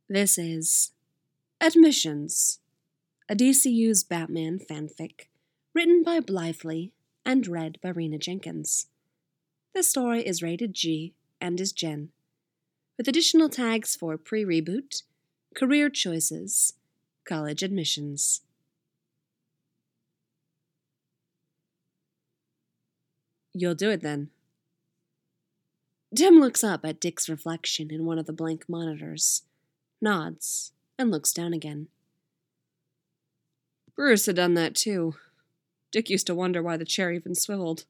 This is Admissions, a DCU's Batman fanfic, written by Blythley and read by Rena Jenkins. This story is rated G and is Gen, with additional tags for pre-reboot, career choices, college admissions. You'll do it then. Tim looks up at Dick's reflection in one of the blank monitors, nods, and looks down again. Bruce had done that too. Dick used to wonder why the chair even swiveled.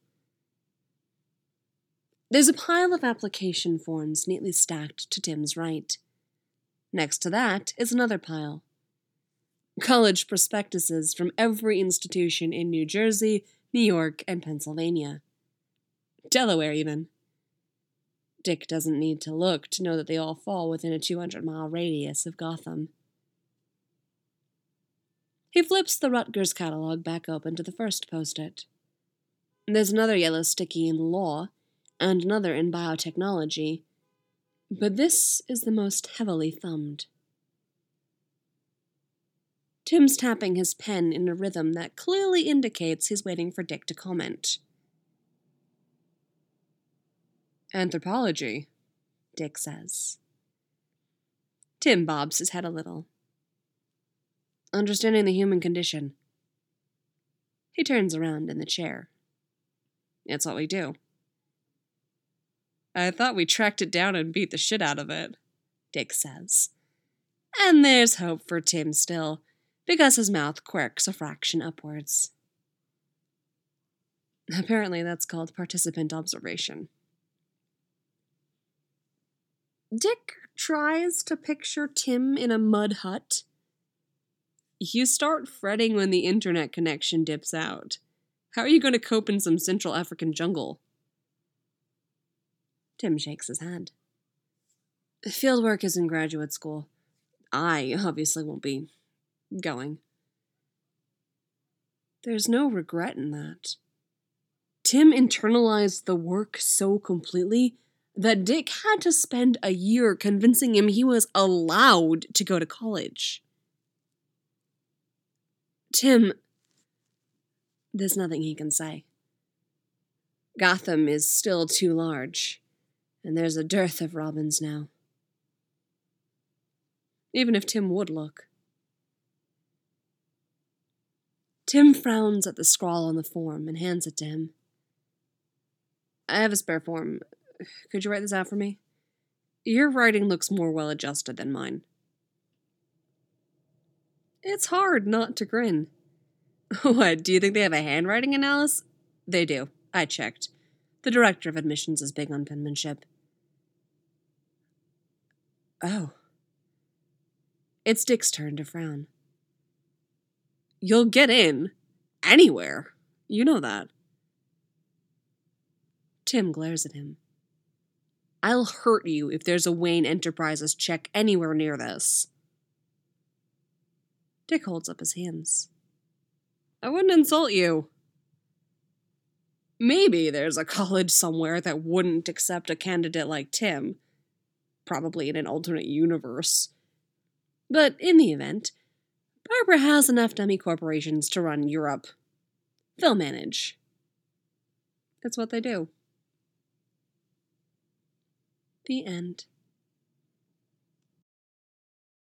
There's a pile of application forms neatly stacked to Tim's right. Next to that is another pile. College prospectuses from every institution in New Jersey, New York, and Pennsylvania. Delaware, even. Dick doesn't need to look to know that they all fall within a 200-mile radius of Gotham. He flips the Rutgers catalog back open to the first post-it. There's another yellow sticky in law, and another in biotechnology, but this is the most heavily thumbed. Tim's tapping his pen in a rhythm that clearly indicates he's waiting for Dick to comment. Anthropology, Dick says. Tim bobs his head a little. Understanding the human condition. He turns around in the chair. It's what we do. I thought we tracked it down and beat the shit out of it, Dick says. And there's hope for Tim still, because his mouth quirks a fraction upwards. Apparently that's called participant observation. Dick tries to picture Tim in a mud hut. You start fretting when the internet connection dips out. How are you going to cope in some Central African jungle? Tim shakes his head. Fieldwork is in graduate school. I obviously won't be going. There's no regret in that. Tim internalized the work so completely that Dick had to spend a year convincing him he was allowed to go to college. Tim... There's nothing he can say. Gotham is still too large, and there's a dearth of Robins now. Even if Tim would look. Tim frowns at the scrawl on the form and hands it to him. I have a spare form. Could you write this out for me? Your writing looks more well-adjusted than mine. It's hard not to grin. What, do you think they have a handwriting analysis? They do. I checked. The director of admissions is big on penmanship. Oh. It's Dick's turn to frown. You'll get in. Anywhere. You know that. Tim glares at him. I'll hurt you if there's a Wayne Enterprises check anywhere near this. Dick holds up his hands. I wouldn't insult you. Maybe there's a college somewhere that wouldn't accept a candidate like Tim. Probably in an alternate universe. But in the event, Barbara has enough dummy corporations to run Europe. They'll manage. That's what they do. The end.